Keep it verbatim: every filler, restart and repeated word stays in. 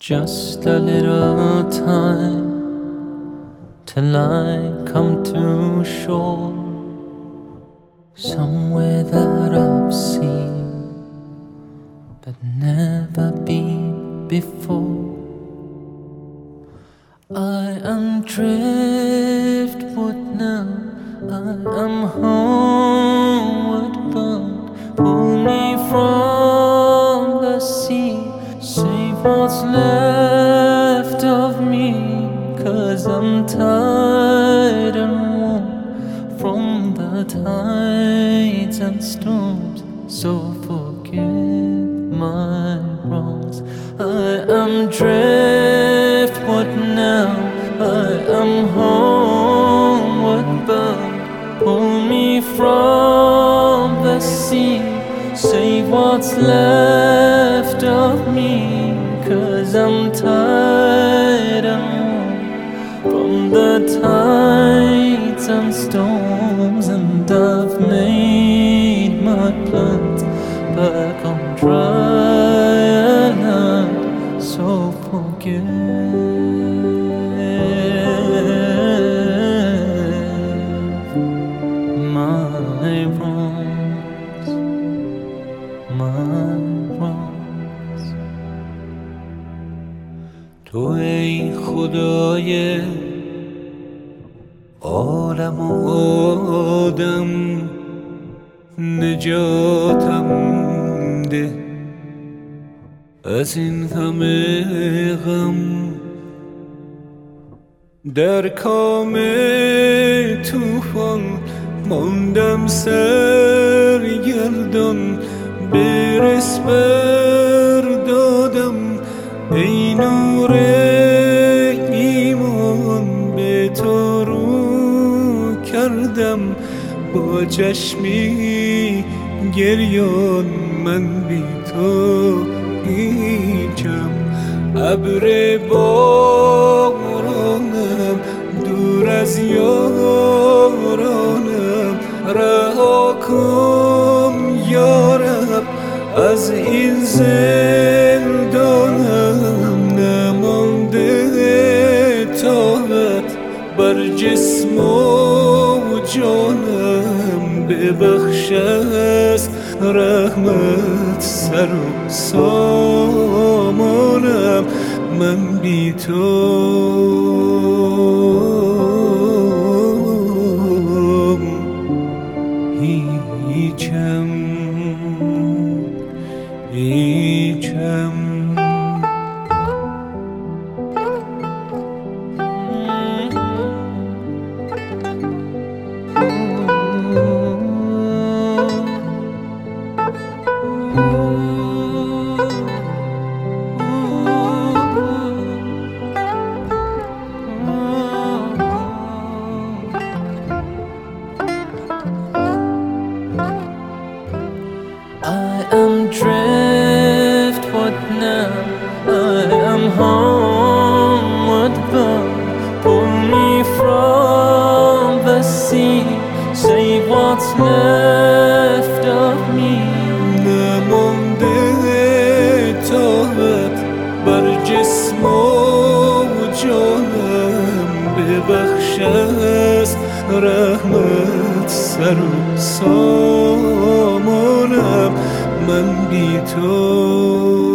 Just a little time till I come to shore, somewhere that I've seen but never been before. I am driftwood now, I am homeward bound. Pull me from the sea, save what's left of me, 'cause I'm tired and worn from the tides and storms. So forgive my wrongs. I am driftwood now, I am homeward bound. Pull me from the sea, save what's left of me, 'cause I'm tired and worn from the tides and storms. And I've made my plans back on dry land. So forgive my wrongs, my wrongs. تو ای خدای عالم و آدم، نجاتم ده از این همه غم. در کام طوفان ماندم سرگردان، برس بر دادم ای نور ایمان. به تو رو کردم با چشمی گریان، من بی تو هیچم. ابر بارانم دور از یارانم، رها کن یارب از این زندانم. نمانده طاقت بر جسم و جانم، ببخش از رحمت سر و سامانم. من بی تو هیچم، هیچم. I am driftwood now, I am homeward bound. Pull me from the sea, save what's left of me. نمانده طاقت بر جسم و جانم، ببخش از رحمت سر و سامانم. من بی تو